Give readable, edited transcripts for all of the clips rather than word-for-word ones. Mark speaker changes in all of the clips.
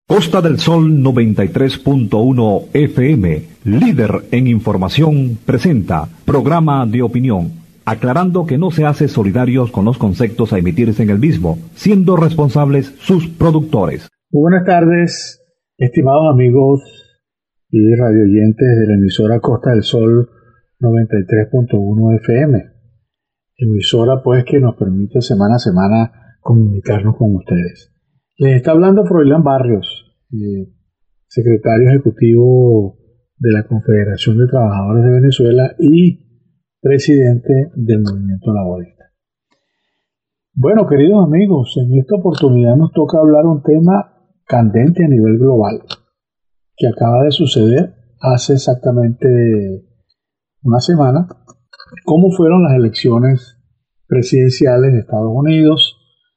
Speaker 1: Costa del Sol 93.1 FM, líder en información, presenta programa de opinión, aclarando que no se hace solidarios con los conceptos a emitirse en el mismo, siendo responsables sus productores.
Speaker 2: Muy buenas tardes, estimados amigos y radioyentes de la emisora Costa del Sol 93.1 FM, emisora pues que nos permite semana a semana comunicarnos con ustedes. Les está hablando Froilán Barrios, secretario ejecutivo de la Confederación de Trabajadores de Venezuela y presidente del Movimiento Laborista. Bueno, queridos amigos, en esta oportunidad nos toca hablar un tema candente a nivel global que acaba de suceder hace exactamente una semana. ¿Cómo fueron las elecciones presidenciales de Estados Unidos?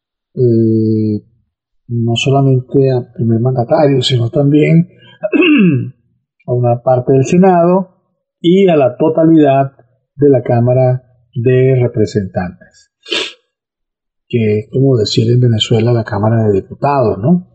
Speaker 2: No solamente al primer mandatario, sino también a una parte del Senado y a la totalidad de la Cámara de Representantes, que es como decir en Venezuela la Cámara de Diputados, ¿no?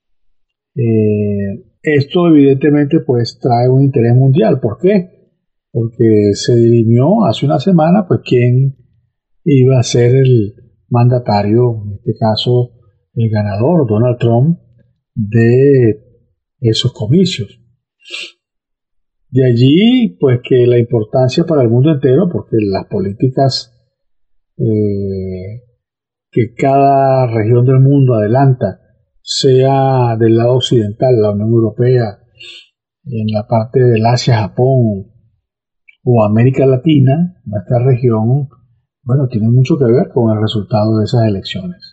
Speaker 2: Esto evidentemente pues trae un interés mundial. ¿Por qué? Porque se dirimió hace una semana pues quién iba a ser el mandatario, en este caso el ganador, Donald Trump, de esos comicios. De allí, pues que la importancia para el mundo entero, porque las políticas que cada región del mundo adelanta, sea del lado occidental, la Unión Europea, en la parte del Asia, Japón o América Latina, nuestra región, bueno, tiene mucho que ver con el resultado de esas elecciones.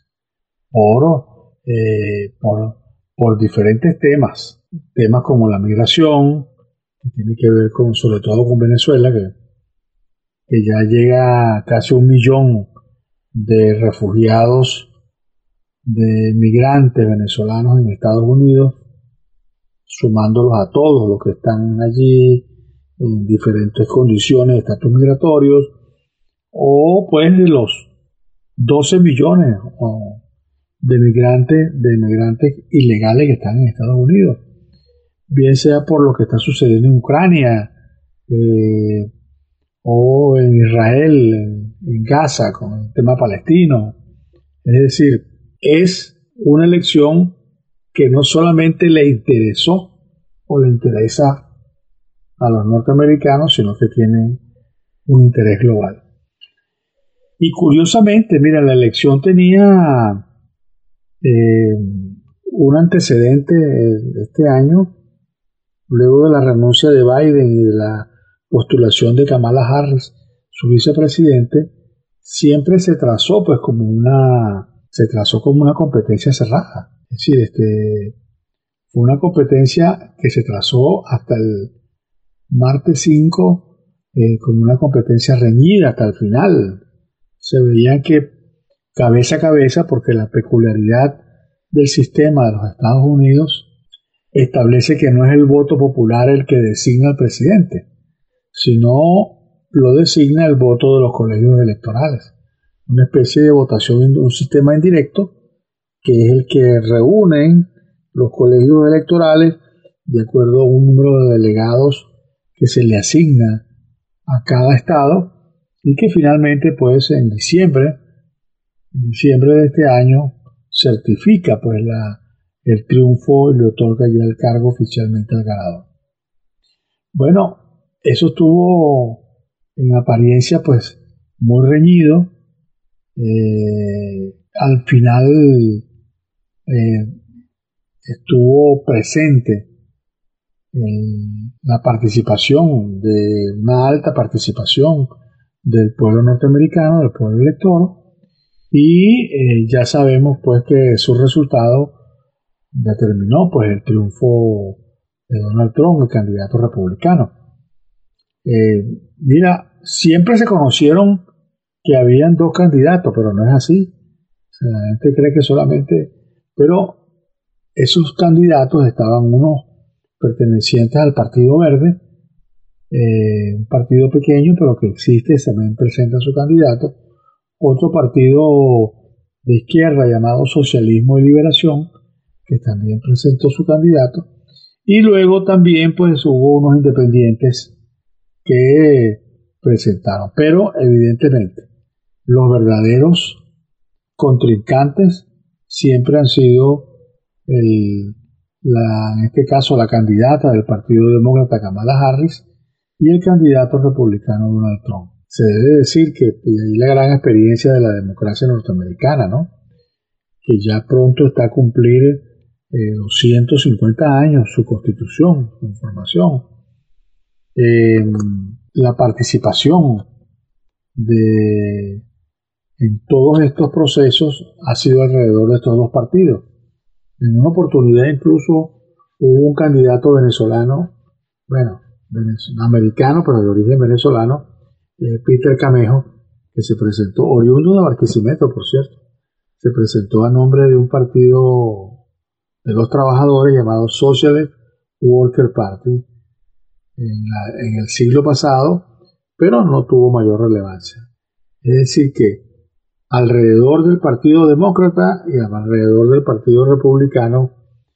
Speaker 2: Por diferentes temas como la migración, que tiene que ver sobre todo con Venezuela, que ya llega a casi 1 millón de refugiados, de migrantes venezolanos en Estados Unidos, sumándolos a todos los que están allí en diferentes condiciones de estatus migratorios, o pues de los 12 millones de migrantes ilegales que están en Estados Unidos, bien sea por lo que está sucediendo en Ucrania o en Israel, en Gaza, con el tema palestino. Es decir, es una elección que no solamente le interesó o le interesa a los norteamericanos, sino que tiene un interés global. Y curiosamente, mira, la elección tenía un antecedente este año, luego de la renuncia de Biden y de la postulación de Kamala Harris, su vicepresidente, siempre se trazó como una competencia cerrada. Es decir, fue una competencia que se trazó hasta el martes 5 como una competencia reñida hasta el final. Se veía que cabeza a cabeza, porque la peculiaridad del sistema de los Estados Unidos establece que no es el voto popular el que designa al presidente, sino lo designa el voto de los colegios electorales. Una especie de votación, un sistema indirecto, que es el que reúnen los colegios electorales de acuerdo a un número de delegados que se le asigna a cada estado, y que finalmente pues en diciembre de este año certifica pues el triunfo y le otorga ya el cargo oficialmente al ganador. Bueno, eso estuvo en apariencia pues muy reñido. Al final estuvo presente la participación, de una alta participación del pueblo norteamericano, del pueblo elector, y ya sabemos pues que su resultado determinó pues el triunfo de Donald Trump, el candidato republicano. Mira, siempre se conocieron que habían 2 candidatos, pero no es así. O sea, la gente cree que solamente, pero esos candidatos estaban unos pertenecientes al Partido Verde, un partido pequeño pero que existe, también presenta su candidato. Otro partido de izquierda llamado Socialismo y Liberación, que también presentó su candidato, y luego también pues hubo unos independientes que presentaron, pero evidentemente los verdaderos contrincantes siempre han sido en este caso la candidata del Partido Demócrata Kamala Harris y el candidato republicano Donald Trump. Se debe decir que ahí la gran experiencia de la democracia norteamericana, ¿no? Que ya pronto está a cumplir 250 años su constitución, su formación. La participación en todos estos procesos ha sido alrededor de estos dos partidos. En una oportunidad incluso hubo un candidato venezolano, bueno, americano, pero de origen venezolano, Peter Camejo, que se presentó, oriundo de Barquisimeto, por cierto, se presentó a nombre de un partido de los trabajadores llamado Socialist Worker Party en el siglo pasado, pero no tuvo mayor relevancia. Es decir que alrededor del Partido Demócrata y alrededor del Partido Republicano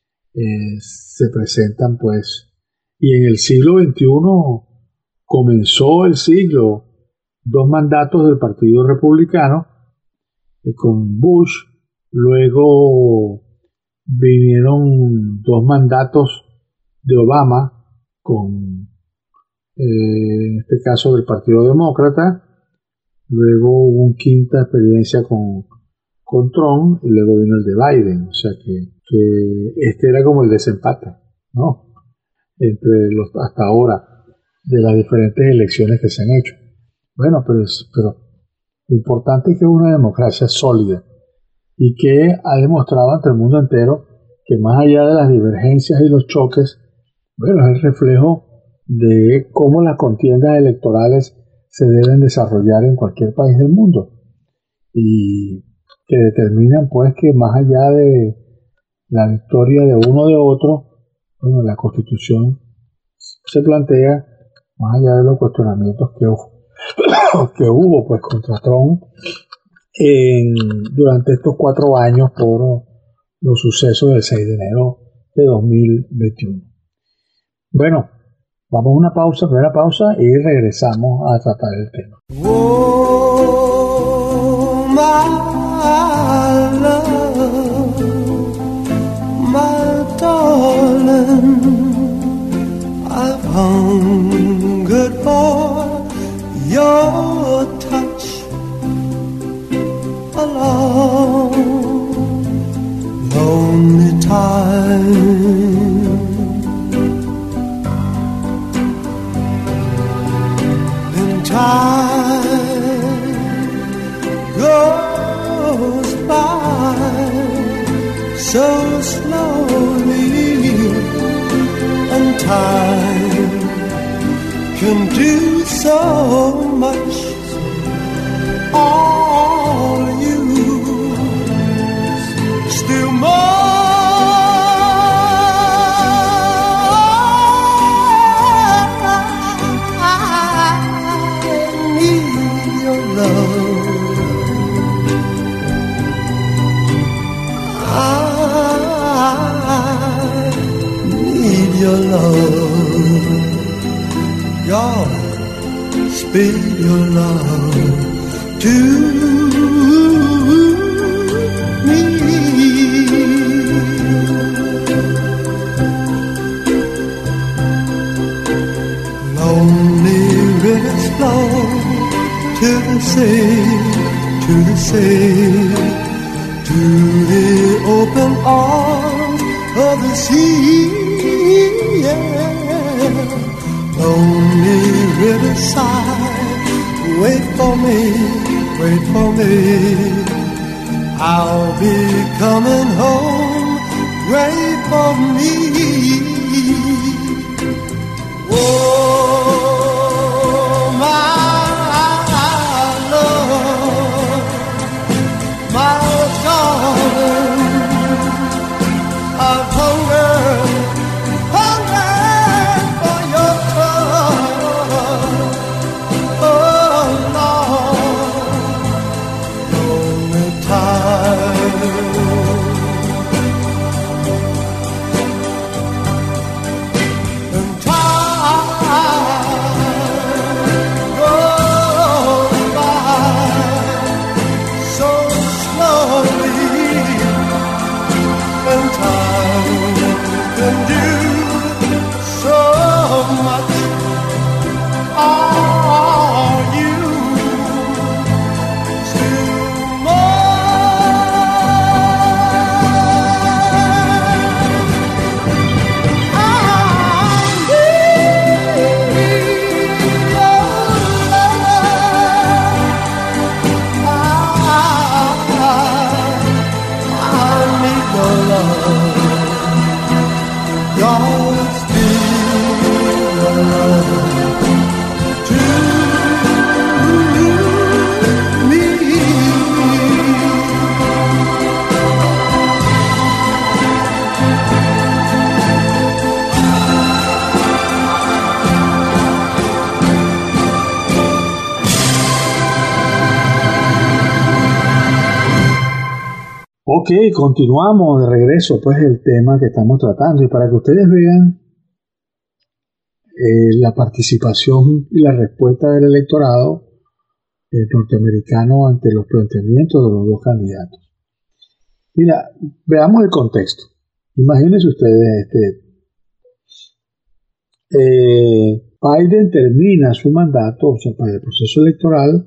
Speaker 2: se presentan pues, y en el siglo XXI comenzó el siglo dos mandatos del Partido Republicano con Bush, luego vinieron dos mandatos de Obama con en este caso del Partido Demócrata, luego hubo una quinta experiencia con Trump y luego vino el de Biden, o sea que este era como el desempate, ¿no? Entre los hasta ahora de las diferentes elecciones que se han hecho. Bueno, pero lo importante es que es una democracia sólida y que ha demostrado ante el mundo entero que más allá de las divergencias y los choques, bueno, es el reflejo de cómo las contiendas electorales se deben desarrollar en cualquier país del mundo y que determinan pues que más allá de la victoria de uno o de otro, bueno, la Constitución se plantea más allá de los cuestionamientos que hubo pues contra Trump durante estos 4 años por los sucesos del 6 de enero de 2021. Bueno, vamos a una pausa, primera pausa, y regresamos a tratar el tema.
Speaker 3: Oh, my love, my darling, I've hungered for your touch a long, lonely time. Time goes by so slowly, and time can do so much. All you still more. Your love, God, speak your love to me. Lonely rivers flow to the sea, to the sea, to the open arms of the sea. Yeah. Lonely riverside, wait for me, wait for me. I'll be coming home, wait for me. Oh, my love, my darling, I've hungered for your touch. Oh, Lord, only time
Speaker 2: Ok, continuamos de regreso, pues, el tema que estamos tratando. Y para que ustedes vean la participación y la respuesta del electorado norteamericano ante los planteamientos de los dos candidatos. Mira, veamos el contexto. Imagínense ustedes, Biden termina su mandato, o sea, para el proceso electoral,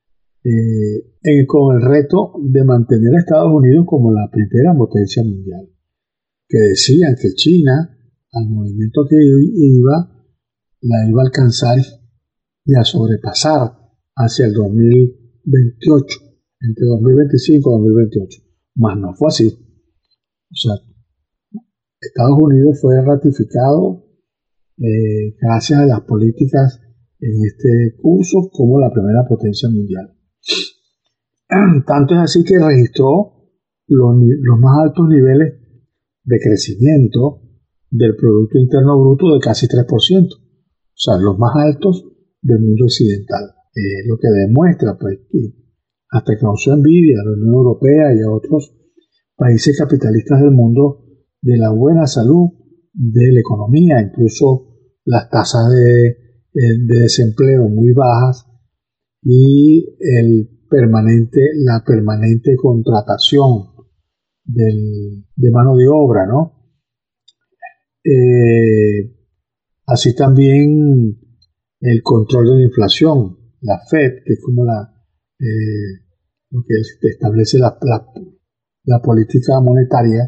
Speaker 2: con el reto de mantener a Estados Unidos como la primera potencia mundial. Que decían que China, al movimiento que iba, la iba a alcanzar y a sobrepasar hacia el 2028, entre 2025 y 2028. Mas no fue así. O sea, Estados Unidos fue ratificado gracias a las políticas en este curso como la primera potencia mundial. Tanto es así que registró los más altos niveles de crecimiento del Producto Interno Bruto de casi 3%. O sea, los más altos del mundo occidental. Lo que demuestra, pues, que hasta causó envidia a la Unión Europea y a otros países capitalistas del mundo de la buena salud de la economía, incluso las tasas de desempleo muy bajas y la permanente contratación de mano de obra, ¿no? Así también el control de la inflación, la Fed, que es como lo que establece la política monetaria,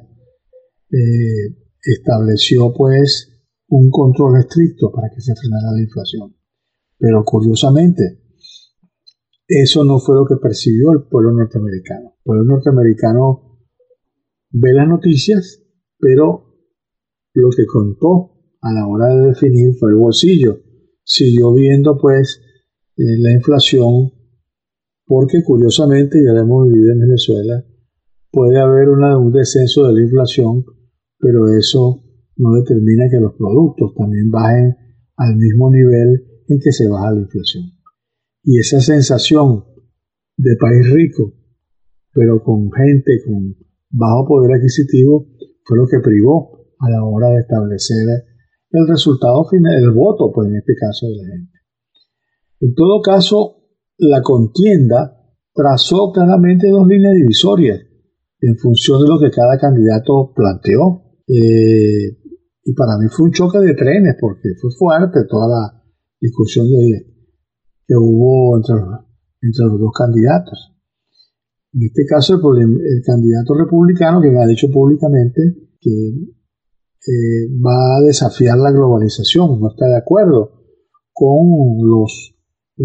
Speaker 2: estableció pues un control estricto para que se frenara la inflación. Pero curiosamente, eso no fue lo que percibió el pueblo norteamericano. El pueblo norteamericano ve las noticias, pero lo que contó a la hora de definir fue el bolsillo. Siguió viendo pues la inflación, porque curiosamente, ya lo hemos vivido en Venezuela, puede haber un descenso de la inflación, pero eso no determina que los productos también bajen al mismo nivel en que se baja la inflación. Y esa sensación de país rico, pero con gente con bajo poder adquisitivo, fue lo que privó a la hora de establecer el resultado final, el voto, pues en este caso de la gente. En todo caso, la contienda trazó claramente dos líneas divisorias en función de lo que cada candidato planteó. Y para mí fue un choque de trenes, porque fue fuerte toda la discusión que hubo entre los dos candidatos. En este caso, el candidato republicano, que ha dicho públicamente que va a desafiar la globalización, no está de acuerdo con los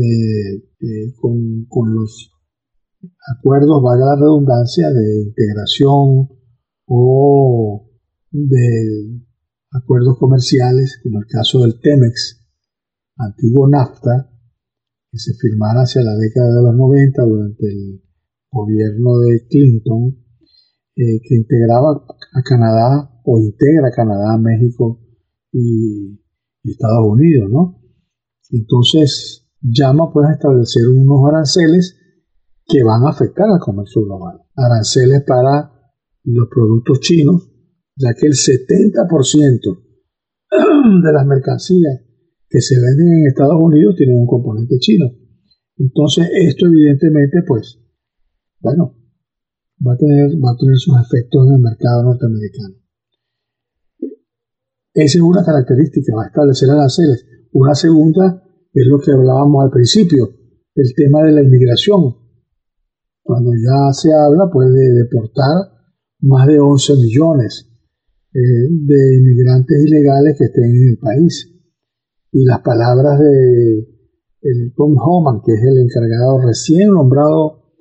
Speaker 2: acuerdos, valga la redundancia, de integración o de acuerdos comerciales, como el caso del TEMEX, antiguo NAFTA, que se firmara hacia la década de los 90 durante el gobierno de Clinton, que integraba a Canadá o integra a Canadá, México y Estados Unidos, ¿no? Entonces llama pues a establecer unos aranceles que van a afectar al comercio global. Aranceles para los productos chinos, ya que el 70% de las mercancías que se venden en Estados Unidos tienen un componente chino. Entonces esto evidentemente pues, bueno, va a tener sus efectos en el mercado norteamericano. Esa es una característica, va a establecer aranceles. Una segunda es lo que hablábamos al principio, el tema de la inmigración. Cuando ya se habla pues de deportar más de 11 millones de inmigrantes ilegales que estén en el país. Y las palabras de Tom Homan, que es el encargado recién nombrado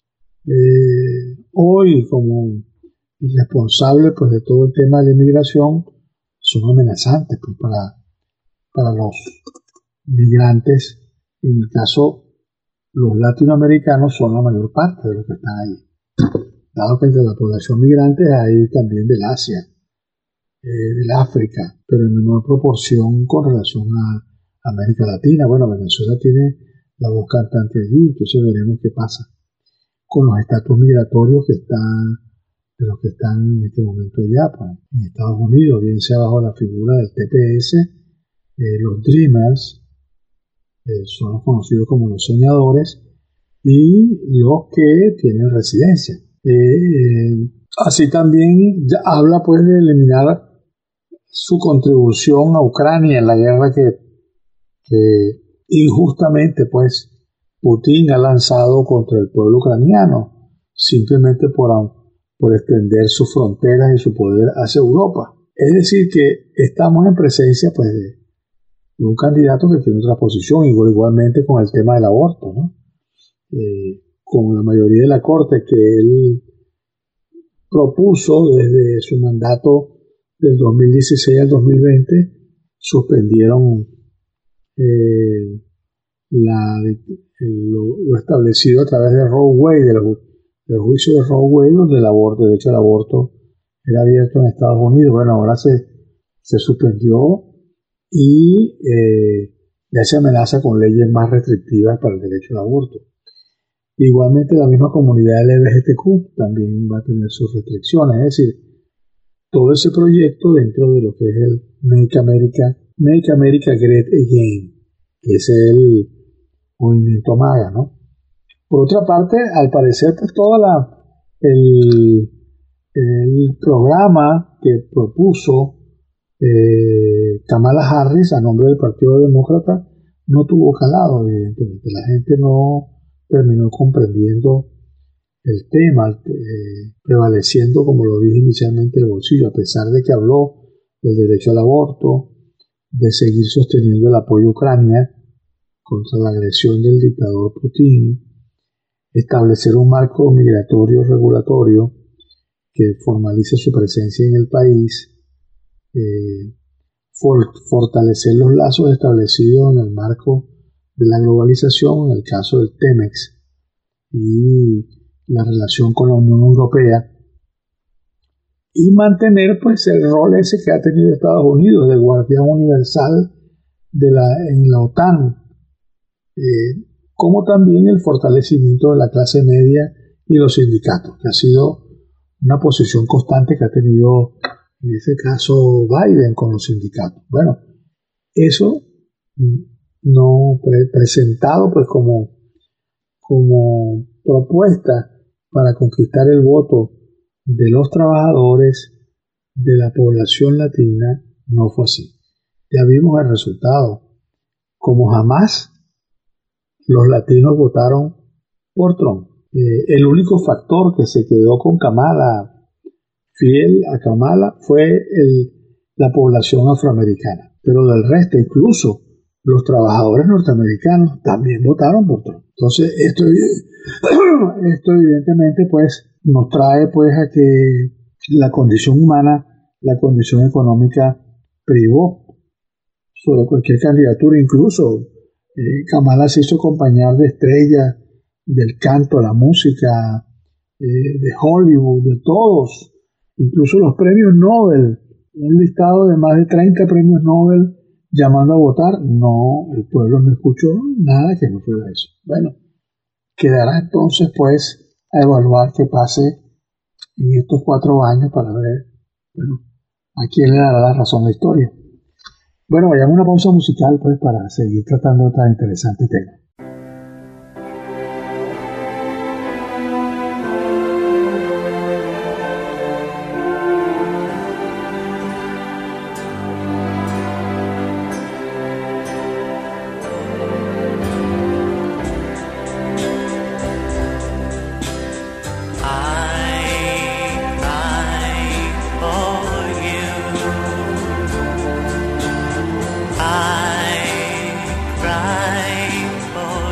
Speaker 2: hoy como responsable pues de todo el tema de la inmigración, son amenazantes pues, para los migrantes. En el caso, los latinoamericanos son la mayor parte de los que están ahí, dado que entre la población migrante hay también del Asia, del África, pero en menor proporción con relación a América Latina. Bueno, Venezuela tiene la voz cantante allí, entonces veremos qué pasa con los estatus migratorios que está los que están en este momento allá, pues, en Estados Unidos, bien sea bajo la figura del TPS, los Dreamers, son los conocidos como los soñadores, y los que tienen residencia. Así también ya habla pues de eliminar su contribución a Ucrania en la guerra que injustamente pues Putin ha lanzado contra el pueblo ucraniano, simplemente por extender sus fronteras y su poder hacia Europa. Es decir, que estamos en presencia pues de un candidato que tiene otra posición, igualmente con el tema del aborto, ¿no? Con la mayoría de la corte que él propuso desde su mandato del 2016 al 2020, suspendieron lo establecido a través de Roe Wade, del juicio de Roe Wade, donde el derecho al aborto era abierto en Estados Unidos. Bueno, ahora se suspendió y ya se amenaza con leyes más restrictivas para el derecho al aborto. Igualmente la misma comunidad LGBTQ también va a tener sus restricciones, es decir, todo ese proyecto dentro de lo que es el Make America Great Again, que es el movimiento MAGA, ¿no? Por otra parte, al parecer pues todo el programa que propuso Kamala Harris a nombre del Partido Demócrata no tuvo calado, evidentemente. La gente no terminó comprendiendo el tema, prevaleciendo, como lo dije inicialmente, el bolsillo, a pesar de que habló del derecho al aborto, de seguir sosteniendo el apoyo a Ucrania contra la agresión del dictador Putin, establecer un marco migratorio regulatorio que formalice su presencia en el país, fortalecer los lazos establecidos en el marco de la globalización, en el caso del TEMEX, y la relación con la Unión Europea, y mantener pues el rol ese que ha tenido Estados Unidos de guardián universal en la OTAN, como también el fortalecimiento de la clase media y los sindicatos, que ha sido una posición constante que ha tenido en este caso Biden con los sindicatos. Bueno, eso no presentado pues como propuesta para conquistar el voto de los trabajadores de la población latina, no fue así. Ya vimos el resultado. Como jamás los latinos votaron por Trump. El único factor que se quedó con Kamala, fiel a Kamala, fue la población afroamericana. Pero del resto, incluso los trabajadores norteamericanos también votaron por Trump. Entonces, esto evidentemente pues nos trae pues a que la condición humana, la condición económica privó sobre cualquier candidatura. Incluso Kamala se hizo acompañar de estrellas del canto, la música, de Hollywood, de todos, incluso los premios Nobel, un listado de más de 30 premios Nobel llamando a votar. No, el pueblo no escuchó nada que no fuera eso. Bueno, quedará entonces pues a evaluar qué pase en estos 4 años para ver, bueno, a quién le dará la razón la historia. Bueno, vayamos a una pausa musical pues para seguir tratando de tan interesante tema.
Speaker 4: I cry for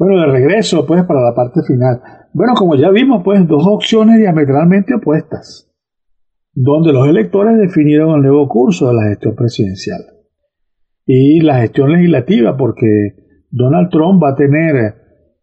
Speaker 2: Bueno, de regreso, pues, para la parte final. Bueno, como ya vimos, pues, dos opciones diametralmente opuestas, donde los electores definieron el nuevo curso de la gestión presidencial y la gestión legislativa, porque Donald Trump va a tener,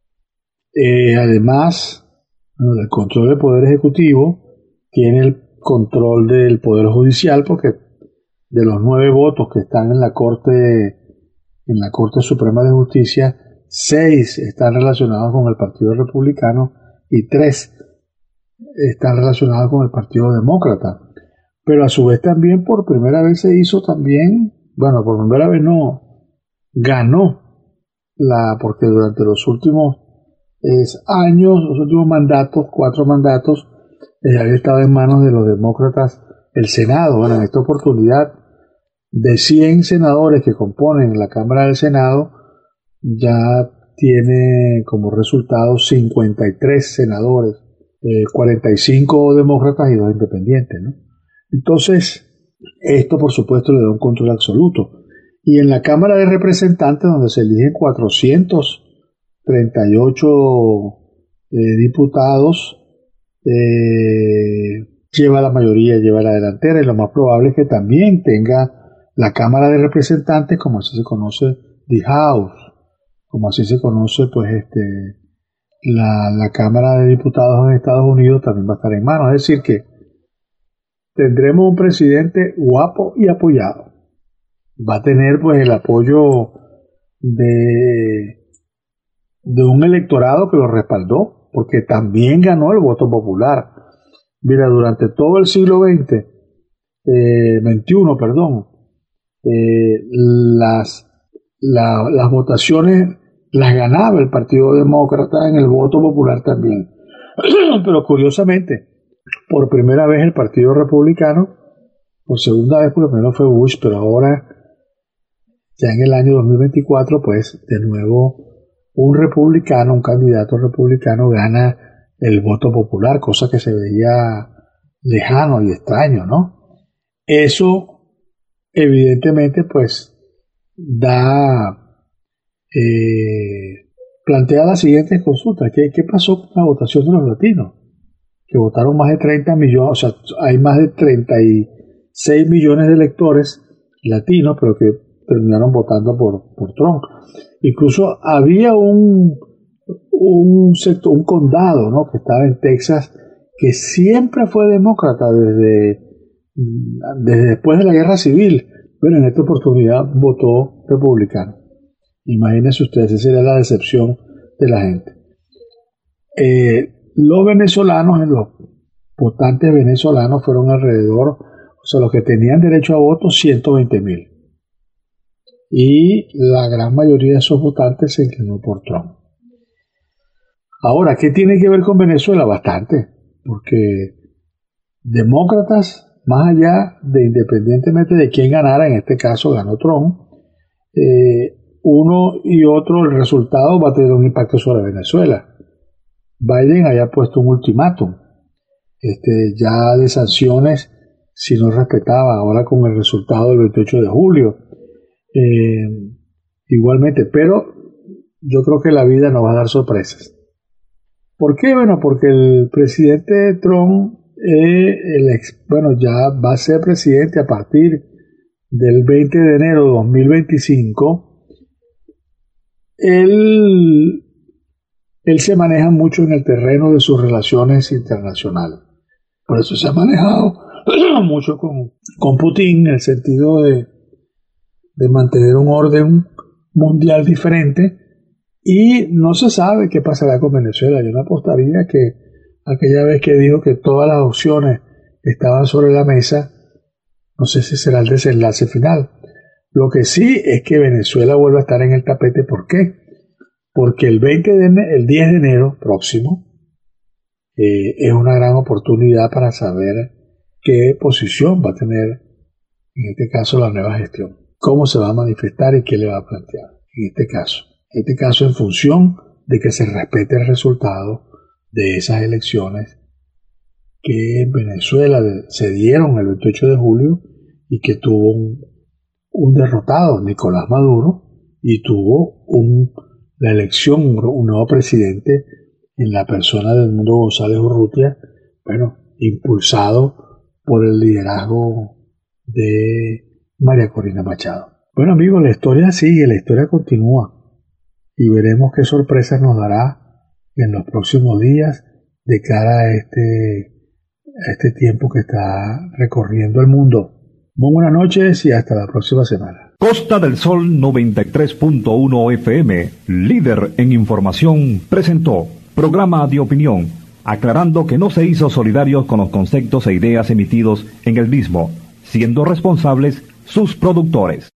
Speaker 2: además, bueno, del control del Poder Ejecutivo, tiene el control del Poder Judicial, porque de los 9 votos que están en la Corte Suprema de Justicia, 6 están relacionados con el Partido Republicano y 3 están relacionados con el Partido Demócrata. Pero a su vez también por primera vez se hizo también, bueno, por primera vez no, ganó porque durante los últimos años, los últimos mandatos, 4 mandatos, había estado en manos de los demócratas el Senado. Bueno, en esta oportunidad, de 100 senadores que componen la Cámara del Senado, ya tiene como resultado 53 senadores, 45 demócratas y 2 independientes, ¿no? Entonces, esto por supuesto le da un control absoluto. Y en la Cámara de Representantes, donde se eligen 438 diputados, lleva la mayoría, lleva la delantera, y lo más probable es que también tenga la Cámara de Representantes, como así se conoce, the House, como así se conoce, pues la Cámara de Diputados en Estados Unidos también va a estar en manos. Es decir que tendremos un presidente guapo y apoyado. Va a tener pues el apoyo de un electorado que lo respaldó, porque también ganó el voto popular. Mira, durante todo el siglo XXI, las votaciones las ganaba el Partido Demócrata en el voto popular también. Pero curiosamente, por primera vez el Partido Republicano, por segunda vez, porque primero fue Bush, pero ahora, ya en el año 2024, pues de nuevo un candidato republicano gana el voto popular, cosa que se veía lejano y extraño, ¿no? Eso, evidentemente, pues plantea las siguientes consultas. ¿Qué pasó con la votación de los latinos? Que votaron más de 30 millones, o sea, hay más de 36 millones de electores latinos, pero que terminaron votando por Trump. Incluso había un condado, ¿no?, que estaba en Texas, que siempre fue demócrata desde después de la Guerra Civil. Bueno, en esta oportunidad votó republicano. Imagínense ustedes, esa era la decepción de la gente. Los votantes venezolanos fueron alrededor, o sea, los que tenían derecho a voto, 120,000. Y la gran mayoría de esos votantes se inclinó por Trump. Ahora, ¿qué tiene que ver con Venezuela? Bastante, porque demócratas, más allá de independientemente de quién ganara, en este caso ganó Trump, uno y otro, el resultado va a tener un impacto sobre Venezuela. Biden había puesto un ultimátum ya de sanciones si no respetaba, ahora con el resultado del 28 de julio. Igualmente, pero yo creo que la vida nos va a dar sorpresas. ¿Por qué? Bueno, porque el presidente Trump ya va a ser presidente a partir del 20 de enero de 2025. Él se maneja mucho en el terreno de sus relaciones internacionales. Por eso se ha manejado mucho con Putin, en el sentido de mantener un orden mundial diferente, y no se sabe qué pasará con Venezuela. Yo no apostaría que aquella vez que dijo que todas las opciones estaban sobre la mesa, no sé si será el desenlace final. Lo que sí es que Venezuela vuelve a estar en el tapete. ¿Por qué? Porque el 10 de enero próximo es una gran oportunidad para saber qué posición va a tener, en este caso, la nueva gestión. Cómo se va a manifestar y qué le va a plantear. En este caso en función de que se respete el resultado de esas elecciones que en Venezuela se dieron el 28 de julio y que tuvo un derrotado, Nicolás Maduro, y tuvo un la elección, un nuevo presidente en la persona de Edmundo González Urrutia, bueno, impulsado por el liderazgo de María Corina Machado. Bueno amigos, la historia sigue, la historia continúa y veremos qué sorpresas nos dará en los próximos días de cara a este tiempo que está recorriendo el mundo. Muy buenas noches y hasta la próxima semana.
Speaker 1: Costa del Sol 93.1 FM, líder en información, presentó programa de opinión, aclarando que no se hizo solidarios con los conceptos e ideas emitidos en el mismo, siendo responsables sus productores.